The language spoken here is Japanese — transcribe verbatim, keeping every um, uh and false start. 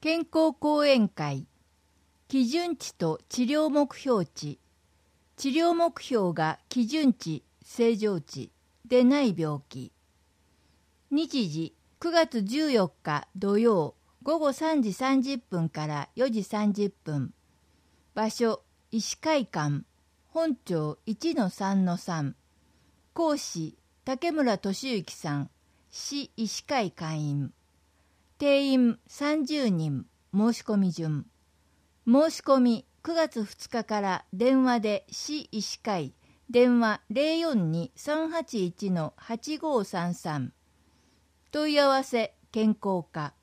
健康講演会。基準値と治療目標値。治療目標が基準値、正常値でない病気。日時くがつじゅうよっか土曜午後さんじさんじゅっぷんからよじさんじゅっぷん。場所医師会館本町 いちのさんのさん。講師竹村俊之さん、市医師会会員。定員さんじゅうにん。申し込み順。申し込みくがつふつかから電話で市医師会電話 ゼロよんに さんはちいち はちごさんさん。問い合わせ健康課